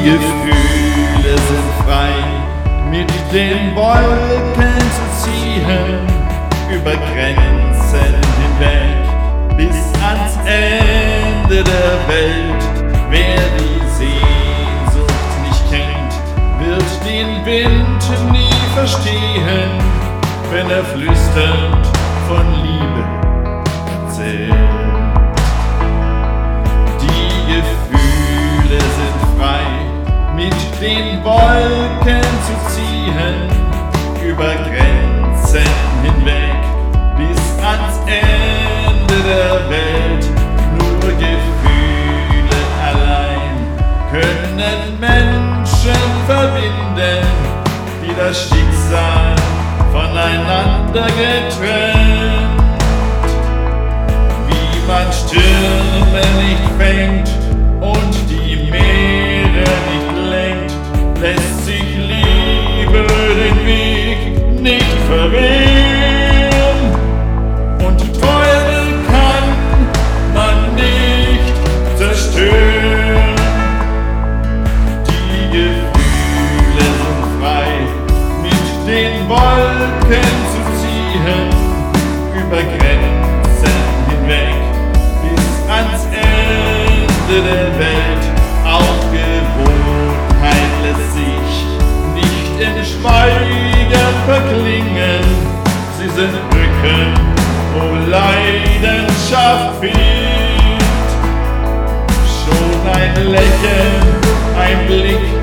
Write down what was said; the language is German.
Gefühle sind frei, mit den Wolken zu ziehen, über Grenzen hinweg, bis ans Ende der Welt. Wer die Sehnsucht nicht kennt, wird den Wind nie verstehen, wenn er flüsternd von Liebe erzählt. Die Gefühle sind frei, mit den Wolken zu ziehen, über Grenzen hinweg, bis ans Ende der Welt. Nur Gefühle allein können Menschen verbinden, die das Schicksal voneinander getrennt. Wie man Stürme nicht fängt und die Meere nicht lenkt, lässt sich Liebe den Weg nicht verwehren. Und Freude kann man nicht zerstören. Die Gefühle sind frei, mit den Wolken zu ziehen, über Grenzen hinweg, bis ans Ende der Welt. Auch Gewohnheit lässt sich nicht in Schweigen verklingen. Sie sind Brücken, wo Leidenschaft fehlt. Schon ein Lächeln, ein Blick